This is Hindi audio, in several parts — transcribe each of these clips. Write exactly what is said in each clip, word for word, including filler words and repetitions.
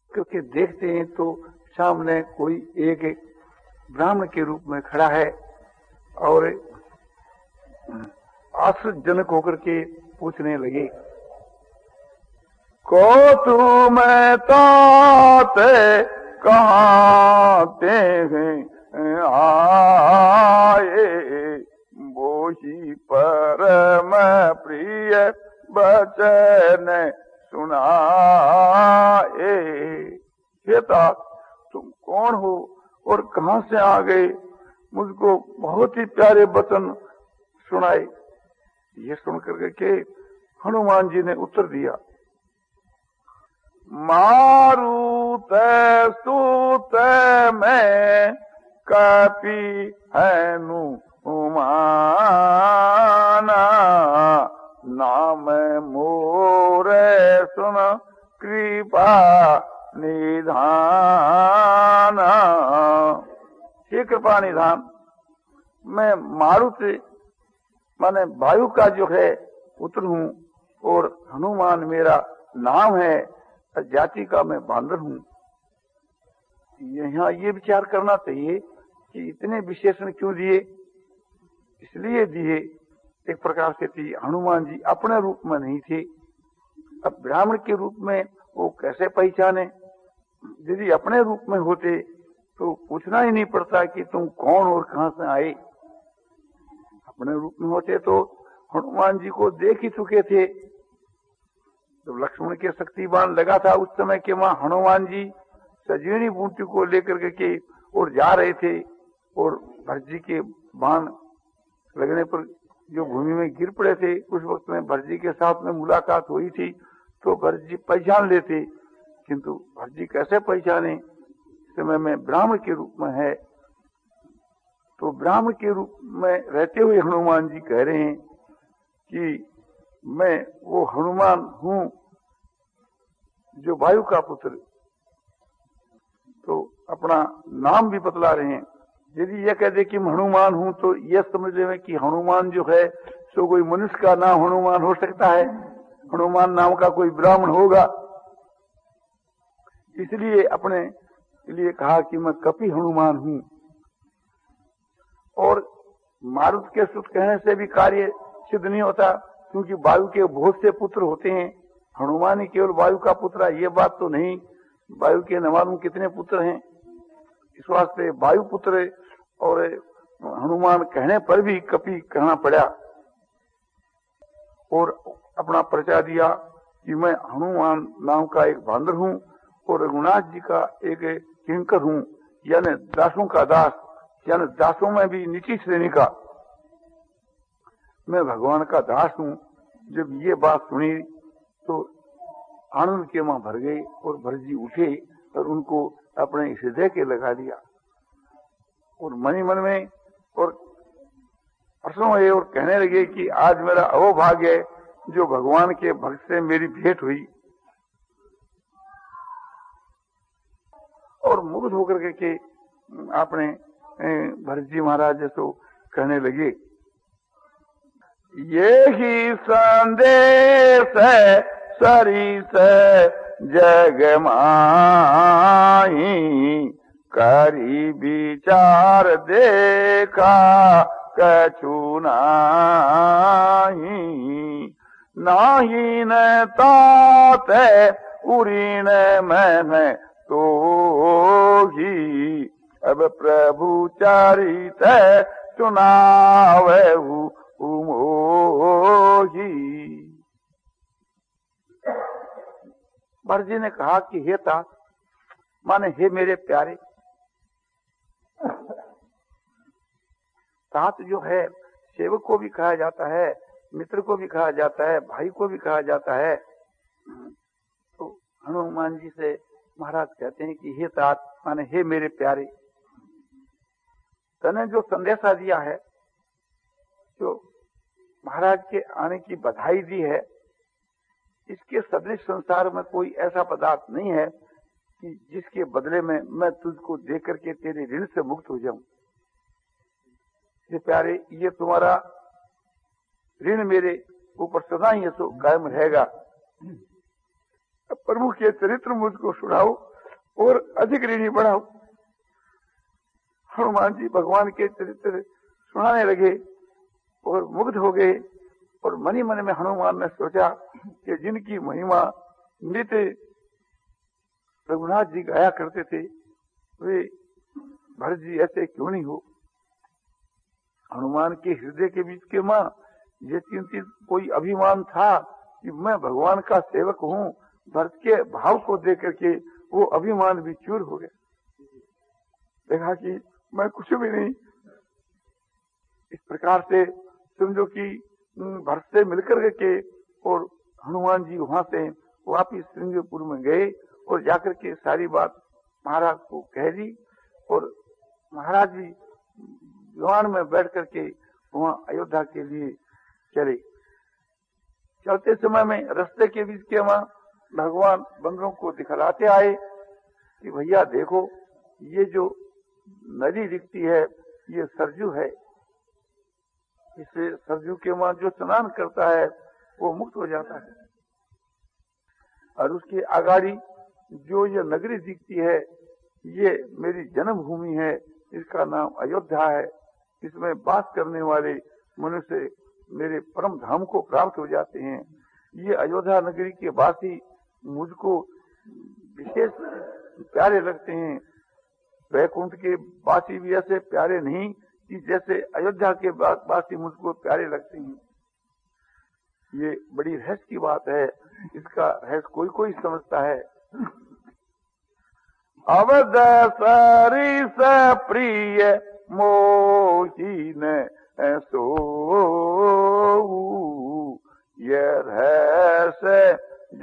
क्योंकि देखते हैं तो सामने कोई एक ब्राह्मण के रूप में खड़ा है और आश्चर्यजनक होकर के पूछने लगे, को तुम ताते कहाँ ते हैं आए, बोही परम प्रिय बचन सुनाए। बेटा तुम कौन हो और कहाँ से आ गए, मुझको बहुत ही प्यारे वचन सुनाए। ये सुनकर के हनुमान जी ने उत्तर दिया, मारुत स्तुत में कपि हनुमाना, नाम मोरे सुन कृपा निधान। हे कृपा निधान, मैं मारुत माने वायु का जो है पुत्र हूँ और हनुमान मेरा नाम है, जाति का मैं बांदर हूँ। यहाँ ये विचार करना चाहिए कि इतने विशेषण क्यों दिए। इसलिए दिए एक प्रकार से थी, हनुमान जी अपने रूप में नहीं थे। अब ब्राह्मण के रूप में वो कैसे पहचाने। यदि अपने रूप में होते तो पूछना ही नहीं पड़ता कि तुम कौन और कहां से आए। अपने रूप में होते तो हनुमान जी को देख ही चुके थे। तो लक्ष्मण के शक्तिबाण लगा था उस समय के वहां हनुमान जी सजीवनी बूटी को लेकर के और जा रहे थे, और भरत जी के बाण लगने पर जो भूमि में गिर पड़े थे, उस वक्त में भरत जी के साथ में मुलाकात हुई थी तो भरत जी पहचान लेते। किंतु भरत जी कैसे पहचाने, समय में ब्राह्मण के रूप में है। तो ब्राह्मण के रूप में रहते हुए हनुमान जी कह रहे हैं कि मैं वो हनुमान हूं जो वायु का पुत्र। तो अपना नाम भी बतला रहे हैं। यदि यह कह दे कि मैं हनुमान हूं तो यह समझ लें कि हनुमान जो है सो कोई मनुष्य का नाम हनुमान हो सकता है, हनुमान नाम का कोई ब्राह्मण होगा। इसलिए अपने लिए कहा कि मैं कपि हनुमान हूं। और मारुत के सुत कहने से भी कार्य सिद्ध नहीं होता, क्योंकि वायु के बहुत से पुत्र होते हैं। हनुमान ही केवल वायु का पुत्र है ये बात तो नहीं, वायु के न मालूम कितने पुत्र हैं। इस वास्ते वायु पुत्र और हनुमान कहने पर भी कपि कहना पड़ा। और अपना परिचय दिया कि मैं हनुमान नाम का एक बांदर हूं और रघुनाथ जी का एक किंकर हूं, यानी दासों का दास, यानी दासों में भी नीची श्रेणी का मैं भगवान का दास हूं। जब ये बात सुनी तो आनंद के मां भर गए और भरत जी उठे और उनको अपने हृदय के लगा लिया और मन ही मन में और प्रसन्न हुए और कहने लगे कि आज मेरा अहोभाग्य है जो भगवान के भक्त से मेरी भेंट हुई। और मुग्ध होकर के आपने भरत जी महाराज तो कहने लगे, ये ही संदेश है सरिस जग माही, करी विचार देखा कछु नाही, नाही न तात उरी न मैं तो ही, अब प्रभु चरित सुनावे उमोही। भरत जी ने कहा कि हे तात माने हे मेरे प्यारे। तात जो है सेवक को भी कहा जाता है, मित्र को भी कहा जाता है, भाई को भी कहा जाता है। तो हनुमान जी से महाराज कहते हैं कि हे तात माने हे मेरे प्यारे, तने जो संदेशा दिया है, जो महाराज के आने की बधाई दी है, इसके सदृश संसार में कोई ऐसा पदार्थ नहीं है कि जिसके बदले में मैं तुझको देख करके तेरे ऋण से मुक्त हो जाऊं। ये प्यारे, ये तुम्हारा ऋण मेरे ऊपर सदा ही तो कायम रहेगा। प्रभु के चरित्र मुझको सुनाओ और अधिक ऋणी बढ़ाओ। हनुमान जी भगवान के चरित्र सुनाने लगे और मुग्ध हो गए। और मन ही मन में हनुमान ने सोचा कि जिनकी महिमा नित्य रघुनाथ जी गाया करते थे, वे भरत जी ऐसे क्यों नहीं हो। हनुमान के हृदय के बीच के मां ये चिंतित कोई अभिमान था कि मैं भगवान का सेवक हूँ। भरत के भाव को देख करके वो अभिमान भी चूर हो गया। देखा कि मैं कुछ भी नहीं। इस प्रकार से समझो कि भरत से मिलकर के और हनुमान जी वहां से वापिस श्रृंगपुर में गए और जाकर के सारी बात महाराज को कह दी। और महाराज जी विमान में बैठ करके वहां अयोध्या के लिए चले। चलते समय में रास्ते के बीच के वहां भगवान बंदरों को दिखलाते आए कि भैया देखो, ये जो नदी दिखती है ये सरजू है। इससे सरजू के वहां जो स्नान करता है वो मुक्त हो जाता है। और उसके आगाड़ी जो ये नगरी दिखती है ये मेरी जन्मभूमि है, इसका नाम अयोध्या है। इसमें वास करने वाले मनुष्य मेरे परम धाम को प्राप्त हो जाते हैं। ये अयोध्या नगरी के वासी मुझको विशेष प्यारे लगते हैं। वैकुंठ के वासी भी ऐसे प्यारे नहीं कि जैसे अयोध्या के वासी मुझको प्यारे लगते हैं। ये बड़ी रहस्य की बात है। इसका रहस्य कोई कोई समझता है। अवध सरिस प्रिय मोहीन सो ये रहस्य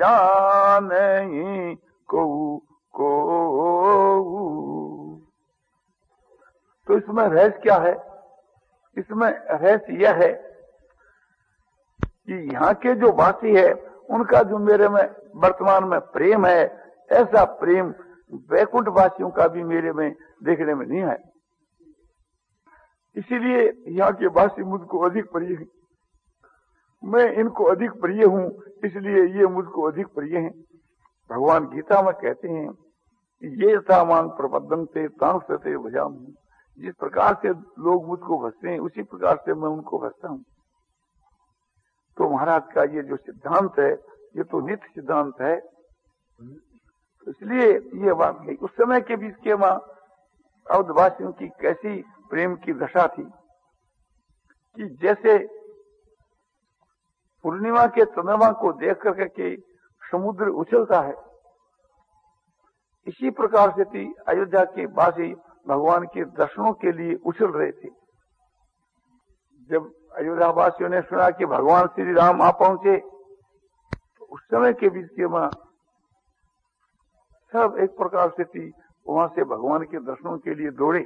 जाने को को। तो इसमें रहस्य क्या है? इसमें रहस्य यह है कि यहाँ के जो वासी है उनका जो मेरे में वर्तमान में प्रेम है, ऐसा प्रेम वैकुंठ वासियों का भी मेरे में देखने में नहीं है। इसीलिए यहाँ के वासी मुझको अधिक प्रिय हैं। मैं इनको अधिक प्रिय हूँ, इसलिए ये मुझको अधिक प्रिय हैं। भगवान गीता में कहते हैं ये था मांग प्रबद्धन से तांग सते भजाम। जिस प्रकार से लोग मुझको भजते हैं उसी प्रकार से मैं उनको भजता हूँ। तो महाराज का ये जो सिद्धांत है ये तो नित्य सिद्धांत है। इसलिए ये बात है। उस समय के बीच के मां अवधवासियों की कैसी प्रेम की दशा थी कि जैसे पूर्णिमा के चंद्रमा को देख करके के समुद्र उछलता है, इसी प्रकार से थी अयोध्या के वासी भगवान के दर्शनों के लिए उछल रहे थे। जब अयोध्या वासियों ने सुना कि भगवान श्री राम आ पहुंचे तो उस समय के बीच के मां सब एक प्रकार से थी वहां से भगवान के दर्शनों के लिए दौड़े।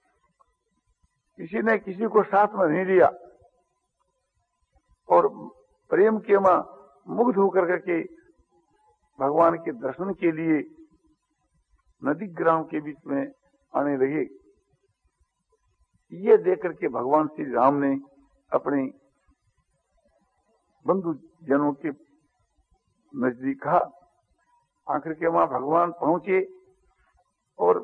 किसी ने किसी को साथ में नहीं लिया और प्रेम के मां मुग्ध होकर के भगवान के दर्शन के लिए नदी ग्राम के बीच में आने लगे। ये देख करके भगवान श्री राम ने अपने बंधु जनों के नजदीक कहा। आखिर के वहां भगवान पहुंचे और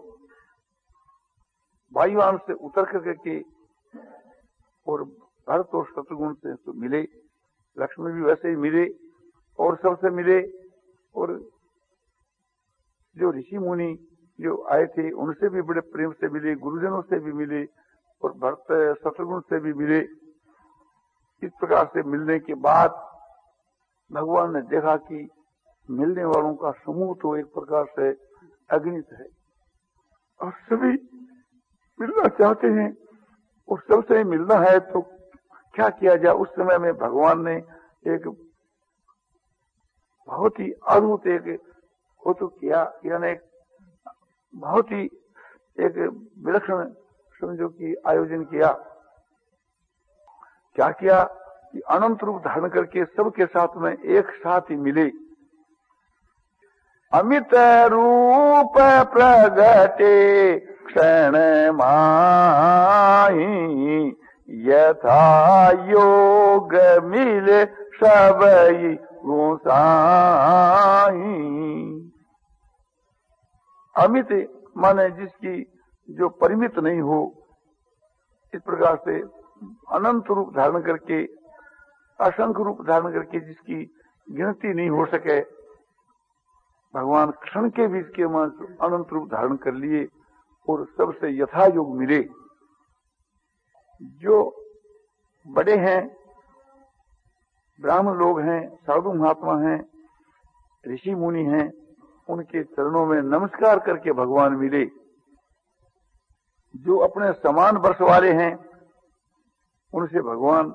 वायुयान से उतर करके और भरत और शत्रुघ्न से तो मिले, लक्ष्मण भी वैसे ही मिले और सबसे मिले। और जो ऋषि मुनि जो आए थे उनसे भी बड़े प्रेम से मिले, गुरुजनों से भी मिले और भरत शत्रुघ्न से भी मिले। इस प्रकार से मिलने के बाद भगवान ने देखा कि मिलने वालों का समूह तो एक प्रकार से अगणित है और सभी मिलना चाहते हैं और सबसे मिलना है तो क्या किया जाए। उस समय में भगवान ने एक बहुत ही अद्भुत एक वो तो किया, यानी बहुत ही एक विलक्षण समझो कि आयोजन किया। क्या किया कि अनंत रूप धारण करके सबके साथ में एक साथ ही मिले। अमित रूप प्रगटे क्षण माही यथा योग मिले सबई गोसाई। अमित माने जिसकी जो परिमित नहीं हो, इस प्रकार से अनंत रूप धारण करके, असंख्य रूप धारण करके जिसकी गिनती नहीं हो सके, भगवान क्षण के बीच के मन अनंत रूप धारण कर लिए और सबसे यथा योग मिले। जो बड़े हैं, ब्राह्मण लोग हैं, साधु महात्मा हैं, ऋषि मुनि हैं, उनके चरणों में नमस्कार करके भगवान मिले। जो अपने समान वर्ष वाले हैं, उनसे भगवान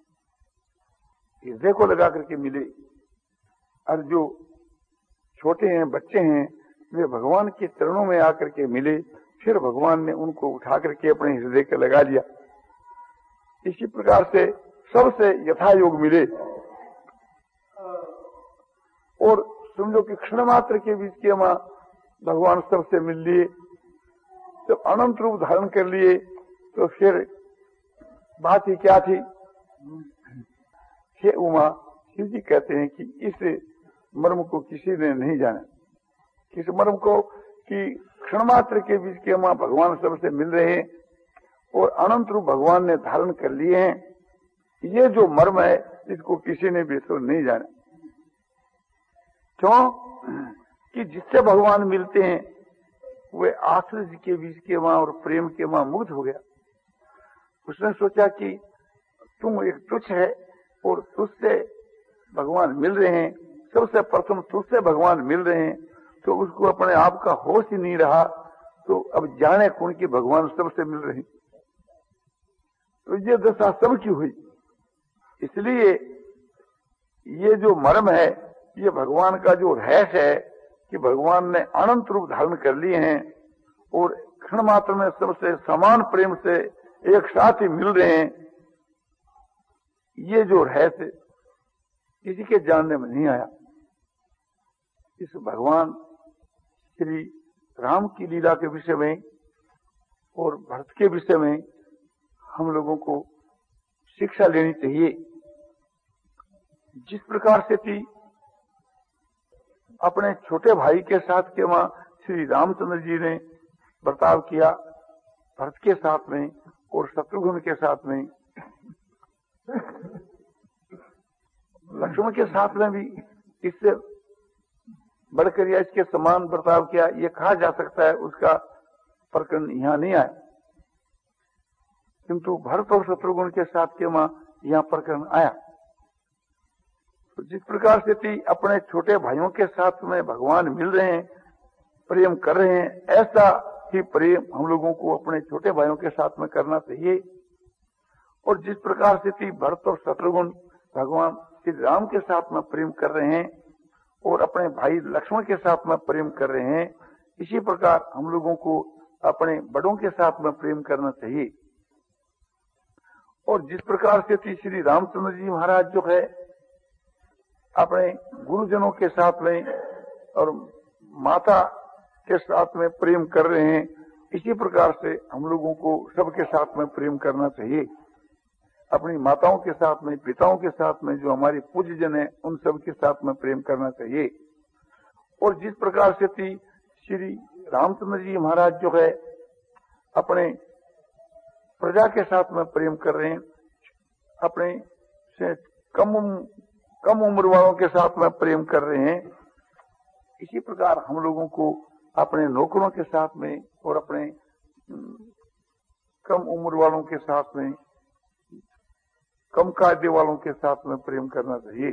हृदय को लगा करके मिले। और जो छोटे हैं, बच्चे हैं, वे भगवान के चरणों में आकर के मिले। फिर भगवान ने उनको उठा करके अपने हृदय के लगा लिया। इसी प्रकार से सबसे यथा योग मिले। और समझो कि क्षण मात्र के बीच के मां भगवान सबसे मिल लिए, जब अनंत रूप धारण कर लिए, तो फिर बात ही क्या थी। हे उमा, शिव जी कहते हैं कि इस मर्म को किसी ने नहीं जाना। किस मर्म को? कि क्षण मात्र के बीच के मां भगवान सबसे मिल रहे हैं और अनंत रूप भगवान ने धारण कर लिए हैं। ये जो मर्म है, इसको किसी ने भी तो नहीं जाना। क्यों? कि जिससे भगवान मिलते हैं वे आश्रय के बीच के मां और प्रेम के मां मुग्ध हो गया। उसने सोचा कि तुम एक तुच्छ है और तुझसे भगवान मिल रहे हैं, सबसे प्रथम तुझसे भगवान मिल रहे हैं, तो उसको अपने आप का होश ही नहीं रहा। तो अब जाने कौन कि भगवान सबसे मिल रहे हैं। तो ये दशा सब की हुई। इसलिए ये जो मर्म है, ये भगवान का जो रहस्य है कि भगवान ने अनंत रूप धारण कर लिए हैं और क्षण मात्र में सबसे समान प्रेम से एक साथ ही मिल रहे हैं। ये जो रहस्य किसी के जानने में नहीं आया। इस भगवान श्री राम की लीला के विषय में और भरत के विषय में हम लोगों को शिक्षा लेनी चाहिए। जिस प्रकार से थी अपने छोटे भाई के साथ के वहां श्री रामचंद्र जी ने बर्ताव किया, भरत के साथ में और शत्रुघ्न के साथ में, लक्ष्मण के साथ में भी इससे बढ़कर या इसके समान बर्ताव किया, ये कहा जा सकता है। उसका प्रकरण यहाँ नहीं आया, किंतु भरत और शत्रुघ्न के साथ के वहां यहाँ प्रकरण आया। तो जिस प्रकार से थी अपने छोटे भाइयों के साथ में भगवान मिल रहे हैं, प्रेम कर रहे हैं, ऐसा ही प्रेम हम लोगों को अपने छोटे भाइयों के साथ में करना चाहिए। और जिस प्रकार से थी भरत और शत्रुघ्न भगवान श्री राम के साथ में प्रेम कर रहे हैं और अपने भाई लक्ष्मण के साथ में प्रेम कर रहे हैं, इसी प्रकार हम लोगों को अपने बड़ों के साथ में प्रेम करना चाहिए। और जिस प्रकार से थी श्री रामचंद्र जी महाराज जो है अपने गुरुजनों के साथ में और माता के साथ में प्रेम कर रहे हैं, इसी प्रकार से हम लोगों को सबके साथ में प्रेम करना चाहिए। अपनी माताओं के साथ में, पिताओं के साथ में, जो हमारे पूज्य जन है, उन सब के साथ में प्रेम करना चाहिए। और जिस प्रकार से थी श्री रामचंद्र जी महाराज जो है अपने प्रजा के साथ में प्रेम कर रहे हैं, अपने से कम कम उम्र वालों के साथ में प्रेम कर रहे हैं, इसी प्रकार हम लोगों को अपने नौकरों के साथ में और अपने कम उम्र वालों के साथ में, कम कायदे वालों के साथ में प्रेम करना चाहिए।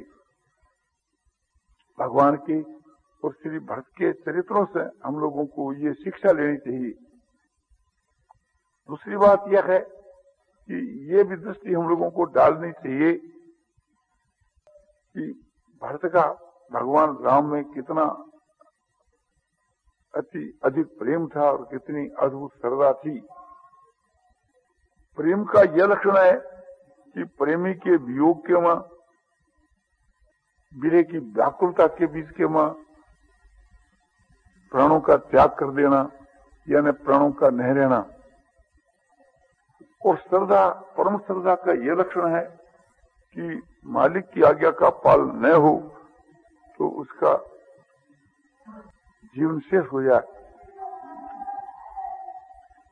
भगवान के और श्री भरत के चरित्रों से हम लोगों को ये शिक्षा लेनी चाहिए। दूसरी बात यह है कि ये भी दृष्टि हम लोगों को डालनी चाहिए कि भरत का भगवान राम में कितना अति अधिक प्रेम था और कितनी अद्भुत श्रद्धा थी। प्रेम का यह लक्षण है कि प्रेमी के वियोग के मां, विरह की व्याकुलता के बीच के मां प्राणों का त्याग कर देना, यानी प्राणों का नहीं रहना। और श्रद्धा, परम श्रद्धा का यह लक्षण है कि मालिक की आज्ञा का पालन न हो तो उसका जीवन शेष हो जाए।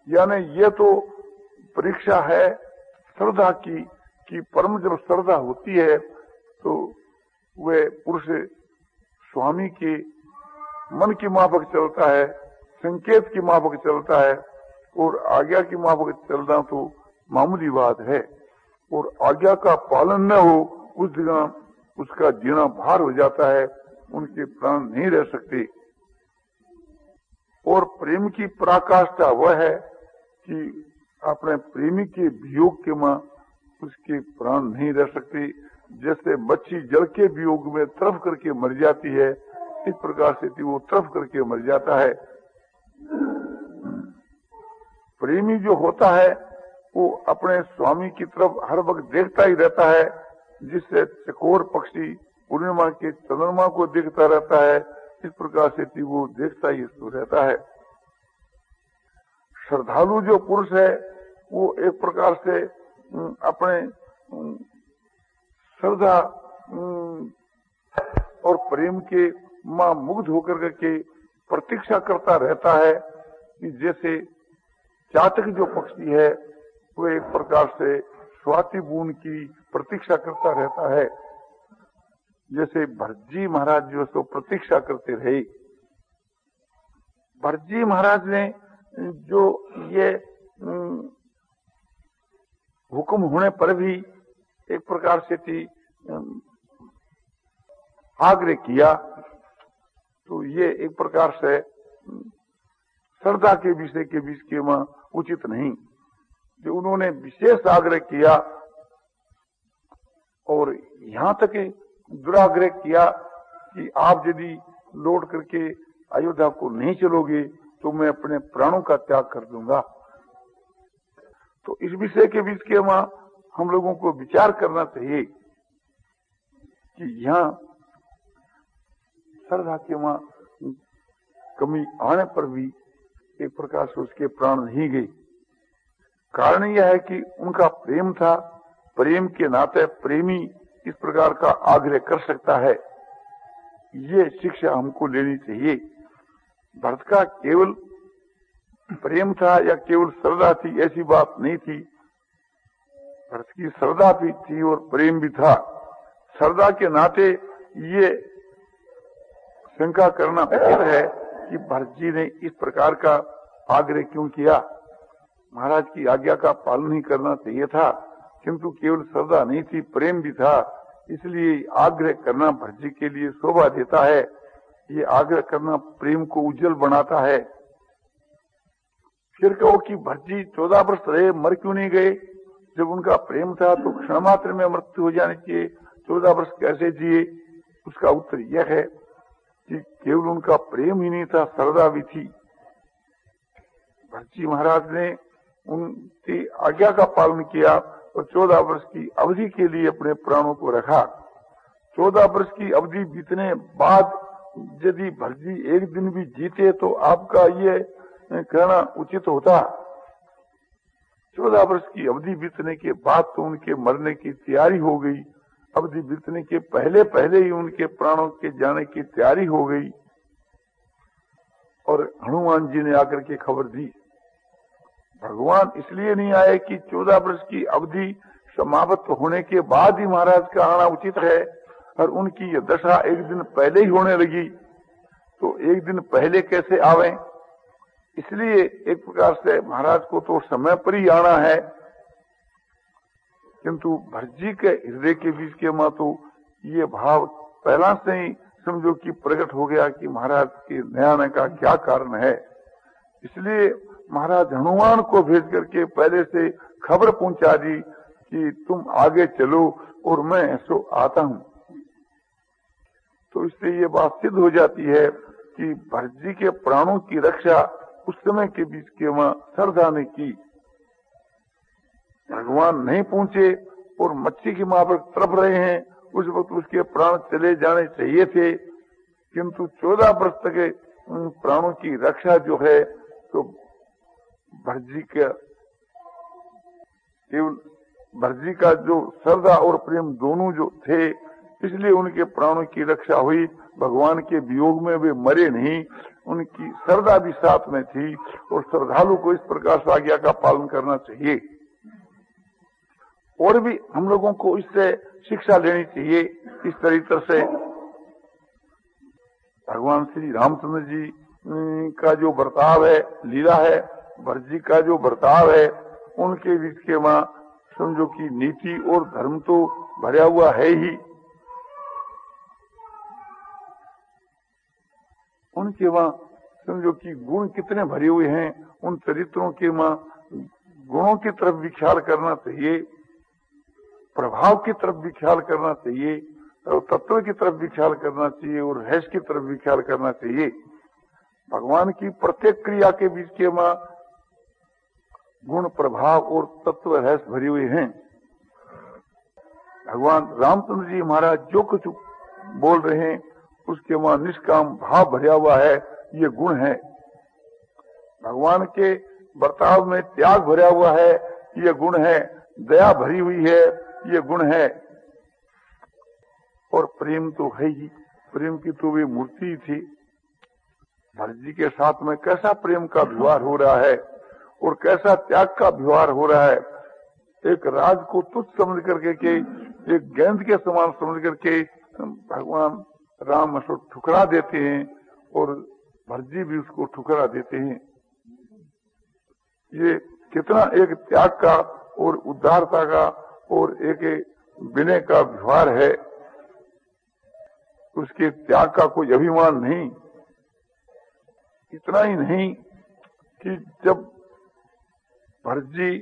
यानी ये तो परीक्षा है श्रद्धा की, कि परम जब श्रद्धा होती है तो वह पुरुष स्वामी के मन की माफक चलता है, संकेत की माफक चलता है, और आज्ञा की माफक चलना तो मामूली बात है। और आज्ञा का पालन न हो उस जगह उसका जीना भार हो जाता है, उनके प्राण नहीं रह सकते। और प्रेम की पराकाष्ठा वह है कि अपने प्रेमी के वियोग के मां उसके प्राण नहीं रह सकते। जैसे मच्छी जल के वियोग में तरफ करके मर जाती है, इस प्रकार से वो तरफ करके मर जाता है। प्रेमी जो होता है वो अपने स्वामी की तरफ हर वक्त देखता ही रहता है, जिससे चकोर पक्षी पूर्णिमा के चंद्रमा को देखता रहता है, इस प्रकार से वो देखता ही रहता है। श्रद्धालु जो पुरुष है वो एक प्रकार से अपने श्रद्धा और प्रेम के मां मुग्ध होकर के प्रतीक्षा करता रहता है, कि जैसे चातक जो पक्षी है वो एक प्रकार से स्वाति बूंद की प्रतीक्षा करता रहता है। जैसे भरतजी महाराज जो सो प्रतीक्षा करते रहे। भरतजी महाराज ने जो ये हुक्म होने पर भी एक प्रकार से थी आग्रह किया, तो ये एक प्रकार से श्रद्धा के विषय के बीच के में उचित नहीं। जो उन्होंने विशेष आग्रह किया और यहाँ तक दुराग्रह किया कि आप यदि लौट करके अयोध्या को नहीं चलोगे तो मैं अपने प्राणों का त्याग कर दूंगा। तो इस विषय के बीच के वहां हम लोगों को विचार करना चाहिए कि यहाँ श्रद्धा के वहां कमी आने पर भी एक प्रकार से उसके प्राण नहीं गए। कारण यह है कि उनका प्रेम था, प्रेम के नाते प्रेमी इस प्रकार का आग्रह कर सकता है, ये शिक्षा हमको लेनी चाहिए। भरत का केवल प्रेम था या केवल श्रद्धा थी ऐसी बात नहीं थी। भरत की श्रद्धा भी थी और प्रेम भी था। श्रद्धा के नाते ये शंका करना उचित है कि भरत जी ने इस प्रकार का आग्रह क्यों किया। महाराज की आज्ञा का पालन ही करना चाहिए था, किंतु केवल श्रद्धा नहीं थी, प्रेम भी था, इसलिए आग्रह करना भरत जी के लिए शोभा देता है। ये आग्रह करना प्रेम को उज्जवल बनाता है। फिर कहो कि भरत जी चौदह वर्ष रहे, मर क्यों नहीं गए? जब उनका प्रेम था तो क्षण मात्र में मृत्यु हो जानी चाहिए, चौदह वर्ष कैसे जिए? उसका उत्तर यह है कि केवल उनका प्रेम ही नहीं था, श्रद्धा भी थी। भरत जी महाराज ने उनकी आज्ञा का पालन किया और चौदह वर्ष की अवधि के लिए अपने प्राणों को रखा। चौदह वर्ष की अवधि बीतने बाद यदि भरत जी एक दिन भी जीते तो आपका ये कहना उचित होता। चौदह वर्ष की अवधि बीतने के बाद तो उनके मरने की तैयारी हो गई। अवधि बीतने के पहले पहले ही उनके प्राणों के जाने की तैयारी हो गई और हनुमान जी ने आकर के खबर दी। भगवान इसलिए नहीं आए कि चौदह वर्ष की अवधि समाप्त होने के बाद ही महाराज का आना उचित है, और उनकी यह दशा एक दिन पहले ही होने लगी, तो एक दिन पहले कैसे आवे? इसलिए एक प्रकार से महाराज को तो समय पर ही आना है, किंतु भरत जी के हृदय के बीच के मां तो ये भाव पहला से ही समझो कि प्रकट हो गया कि महाराज के नए आने का क्या कारण है। इसलिए महाराज हनुमान को भेज करके पहले से खबर पहुंचा दी कि तुम आगे चलो और मैं ऐसो आता हूं। तो इससे ये बात सिद्ध हो जाती है कि भरत जी के प्राणों की रक्षा उस समय के बीच के वहां श्रद्धा ने की। भगवान नहीं पहुंचे और मच्छी की मां पर तड़प रहे हैं, उस वक्त उसके प्राण चले जाने चाहिए थे, किंतु चौदह वर्ष तक प्राणों की रक्षा जो है तो भरत जी का केवल भरत जी का जो श्रद्धा और प्रेम दोनों जो थे, इसलिए उनके प्राणों की रक्षा हुई। भगवान के वियोग में वे मरे नहीं, उनकी श्रद्धा भी साथ में थी और श्रद्धालु को इस प्रकार से आज्ञा का पालन करना चाहिए। और भी हम लोगों को इससे शिक्षा लेनी चाहिए। इस तरीके से भगवान श्री रामचंद्र जी का जो बर्ताव है, लीला है, भरत जी का जो बर्ताव है, उनके बीच के वहां समझो कि नीति और धर्म तो भरा हुआ है ही, उनके वहां समझो कि गुण कितने भरे हुए हैं। उन चरित्रों के वहां गुणों की तरफ भी ख्याल करना चाहिए, प्रभाव की तरफ भी ख्याल करना चाहिए, और तत्व की तरफ भी ख्याल करना चाहिए, और रहस्य की तरफ भी ख्याल करना चाहिए। भगवान की प्रत्येक क्रिया के बीच के वहां गुण, प्रभाव और तत्व रहस्य भरे हुए हैं। भगवान रामचंद्र जी महाराज जो कुछ बोल रहे हैं उसके वहां निष्काम भाव भरा हुआ है, ये गुण है। भगवान के बर्ताव में त्याग भरा हुआ है, ये गुण है। दया भरी हुई है, ये गुण है। और प्रेम तो है ही, प्रेम की तो वे मूर्ति थी। भरत जी के साथ में कैसा प्रेम का व्यवहार हो रहा है और कैसा त्याग का व्यवहार हो रहा है। एक राज को तुच्छ समझ करके के, एक गेंद के समान समझ करके भगवान राम उसको ठुकरा देते हैं और भरत जी भी उसको ठुकरा देते हैं। ये कितना एक त्याग का और उदारता का और एक विनय का व्यवहार है। उसके त्याग का कोई अभिमान नहीं। इतना ही नहीं कि जब भरत जी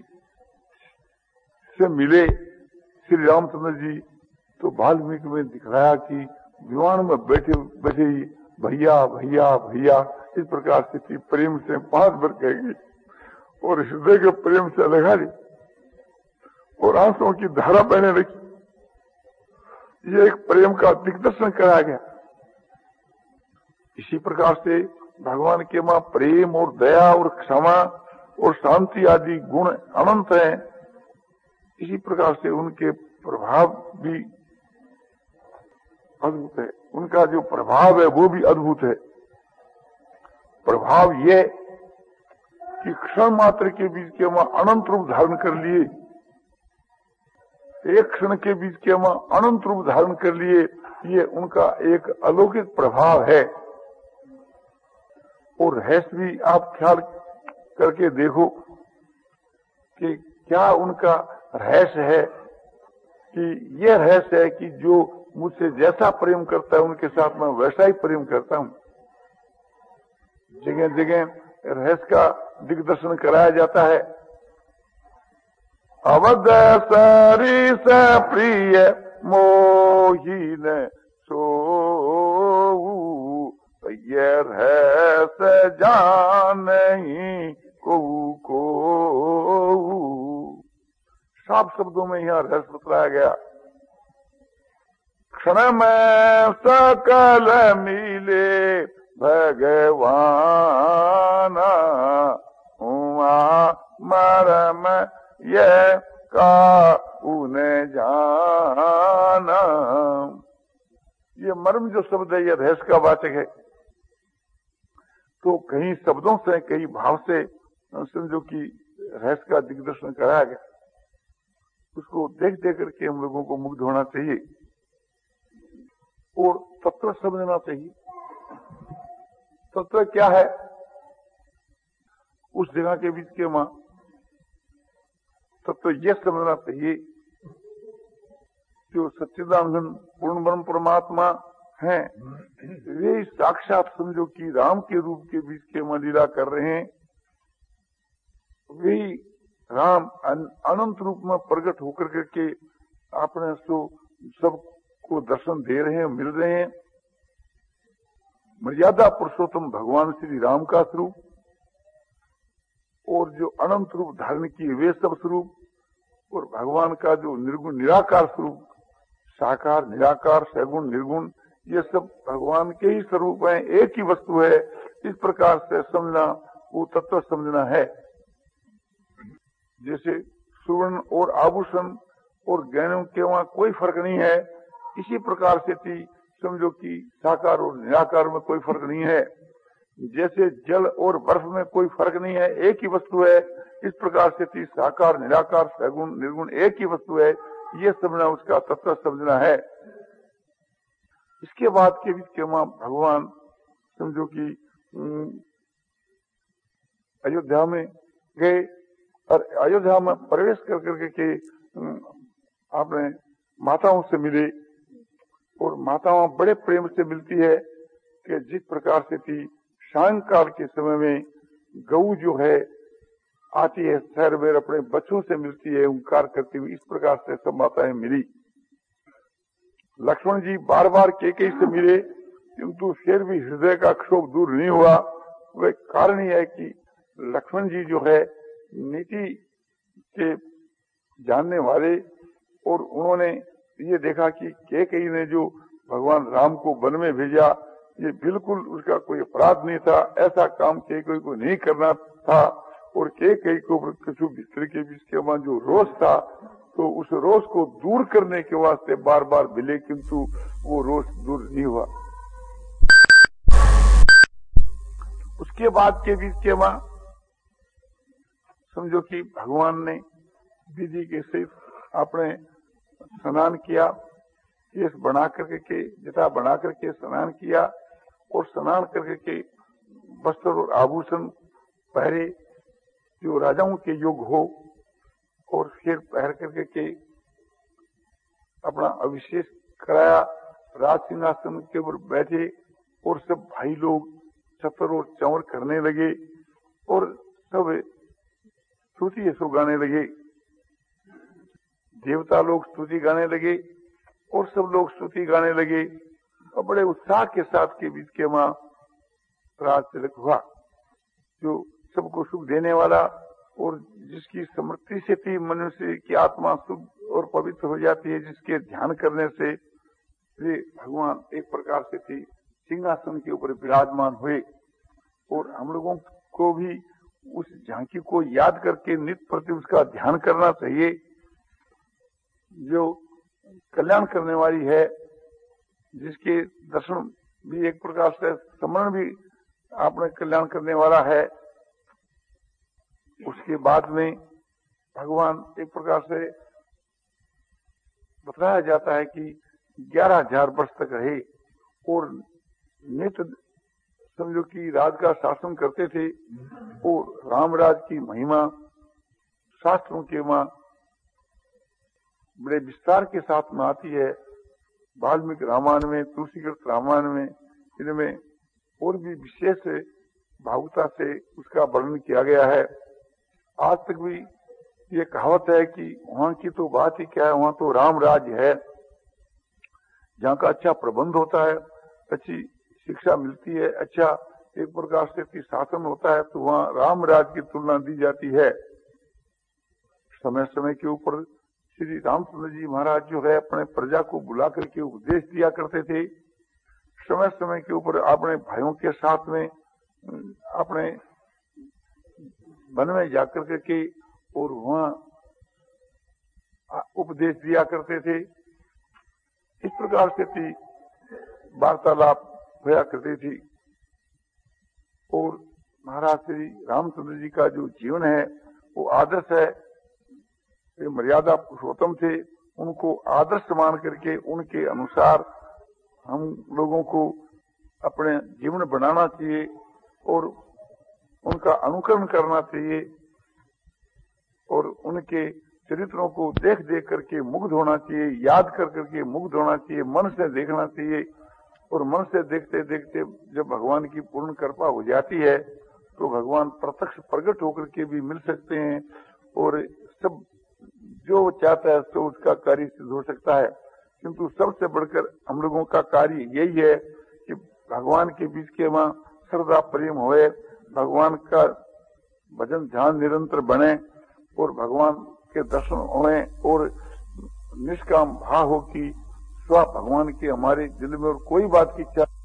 से मिले श्री रामचंद्र जी, तो वाल्मीकि में दिखलाया कि विमान में बैठे बैठे ही भैया भैया भैया इस प्रकार से प्रेम से पांच बार कहेगी और हृदय के प्रेम से लगा ली और आंसुओं की धारा बहने लगी। ये एक प्रेम का दिग्दर्शन कराया गया। इसी प्रकार से भगवान के मां प्रेम और दया और क्षमा और शांति आदि गुण अनंत हैं। इसी प्रकार से उनके प्रभाव भी अद्भुत है। उनका जो प्रभाव है वो भी अद्भुत है। प्रभाव ये कि क्षण मात्र के बीच के मां अनंत रूप धारण कर लिए, एक क्षण के बीच के मां अनंत रूप धारण कर लिए, ये उनका एक अलौकिक प्रभाव है। और रहस्य भी आप ख्याल करके देखो कि क्या उनका रहस्य है, कि ये रहस्य है कि जो मुझसे जैसा प्रेम करता है उनके साथ मैं वैसा ही प्रेम करता हूं। जगह जगह रहस्य का दिग्दर्शन कराया जाता है। अवध सरिस प्रिय मोहीन सो ये रहस्य जान को को साफ शब्दों में यहाँ रहस्य बतलाया गया। क्षण में सकल मिले भगवान हुआ मरम ये का उन्हें जाना। ये मर्म जो शब्द है ये रहस्य का वाचक है। तो कहीं शब्दों से कई भाव से समझो कि रहस्य का दिग्दर्शन कराया गया। उसको देख देख करके हम लोगों को मुग्ध होना चाहिए और तत्व समझना चाहिए। तत्व क्या है उस जगह के बीच के मां, तत्व यह समझना चाहिए जो सच्चिदानंद पूर्ण ब्रह्म परमात्मा हैं, वे साक्षात समझो कि राम के रूप के बीच के मां लीला कर रहे हैं। वे राम अनंत रूप में प्रकट होकर करके अपने सो सबको दर्शन दे रहे हैं, मिल रहे हैं। मर्यादा पुरुषोत्तम भगवान श्री राम का स्वरूप और जो अनंत रूप धारण किए वे सब स्वरूप, और भगवान का जो निर्गुण निराकार स्वरूप, साकार निराकार सगुण निर्गुण, ये सब भगवान के ही स्वरूप हैं, एक ही वस्तु है। इस प्रकार से समझना वो तत्व समझना है। जैसे सुवर्ण और आभूषण और गहनों के वहां कोई फर्क नहीं है, इसी प्रकार से थी समझो कि साकार और निराकार में कोई फर्क नहीं है। जैसे जल और बर्फ में कोई फर्क नहीं है, एक ही वस्तु है, इस प्रकार से थी साकार निराकार सगुण निर्गुण एक ही वस्तु है, ये समझना उसका तत्व समझना है। इसके बाद के बीच के मां भगवान समझो कि अयोध्या में गए और अयोध्या में प्रवेश कर करके के आपने माताओं से मिले, और माताओं बड़े प्रेम से मिलती है कि जिस प्रकार से थी सायंकाल के समय में गऊ जो है आती है शहर में अपने बच्चों से मिलती है ओंकार करती हुई, इस प्रकार से सब माताएं मिली। लक्ष्मण जी बार बार केकई से मिले किंतु फिर भी हृदय का क्षोभ दूर नहीं हुआ। वह कारण यह है कि लक्ष्मण जी जो है नीति के जानने वाले, और उन्होंने ये देखा कि केकई ने जो भगवान राम को वन में भेजा ये बिल्कुल उसका कोई अपराध नहीं था, ऐसा काम केकई को नहीं करना था, और केकई को किसी भीतर के बीच के वहां जो रोष था तो उस रोष को दूर करने के वास्ते बार बार मिले, किंतु वो रोष दूर नहीं हुआ। उसके बाद के बीच के वहां समझो कि भगवान ने विधि के सहित अपने स्नान किया, केस बना करके के जटा बना करके स्नान किया, और स्नान करके के वस्त्र और आभूषण पहरे जो राजाओं के योग हो, और फिर पहर करके के अपना अभिषेक कराया, राज सिंहासन के ऊपर बैठे और सब भाई लोग छतर और चंवर करने लगे और सब स्तुति सो गाने लगे। देवता लोग स्तुति गाने लगे और सब लोग स्तुति गाने लगे, और बड़े उत्साह के साथ के बीच के वहां राज तिलक हुआ, जो सबको सुख देने वाला और जिसकी समृद्धि से थी मनुष्य की आत्मा शुद्ध और पवित्र हो जाती है, जिसके ध्यान करने से वे भगवान एक प्रकार से थी सिंहासन के ऊपर विराजमान हुए। और हम लोगों को भी उस झांकी को याद करके नित्य प्रति उसका ध्यान करना चाहिए, जो कल्याण करने वाली है, जिसके दर्शन भी एक प्रकार से स्मरण भी आपने कल्याण करने वाला है। उसके बाद में भगवान एक प्रकार से बताया जाता है कि ग्यारह हजार वर्ष तक रहे और नित्य समझो कि राज का शासन करते थे, और रामराज की महिमा शास्त्रों के मां बड़े विस्तार के साथ में आती है। वाल्मीकि रामायण में, तुलसीकृत रामायण में, इनमें और भी विशेष भावुकता से उसका वर्णन किया गया है। आज तक भी ये कहावत है कि वहां की तो बात ही क्या है, वहां तो राम राज्य है, जहाँ का अच्छा प्रबंध होता है, अच्छी शिक्षा मिलती है, अच्छा एक प्रकार से शासन होता है, तो वहाँ राम राज्य की तुलना दी जाती है। समय समय के ऊपर श्री रामचंद्र जी महाराज जो है अपने प्रजा को बुला करके उपदेश दिया करते थे। समय समय के ऊपर अपने भाइयों के साथ में अपने वन में जाकर करके और वहाँ उपदेश दिया करते थे। इस प्रकार से थी वार्तालाप होया करती थी। और महाराज श्री रामचंद्र जी का जो जीवन है वो आदर्श है, वे मर्यादा पुरुषोत्तम थे, उनको आदर्श मान करके उनके अनुसार हम लोगों को अपने जीवन बनाना चाहिए और उनका अनुकरण करना चाहिए, और उनके चरित्रों को देख देख करके मुग्ध होना चाहिए, याद कर करके मुग्ध होना चाहिए, मन से देखना चाहिए। और मन से देखते देखते जब भगवान की पूर्ण कृपा हो जाती है तो भगवान प्रत्यक्ष प्रकट होकर के भी मिल सकते हैं, और सब जो चाहता है तो उसका कार्य सिद्ध हो सकता है। किंतु सबसे बढ़कर हम लोगों का कार्य यही है कि भगवान के बीच के वहाँ श्रद्धा प्रेम होए, भगवान का भजन ध्यान निरंतर बने और भगवान के दर्शन होए, और निष्काम भाव हो कि स्व भगवान की हमारे दिल में और कोई बात की इच्छा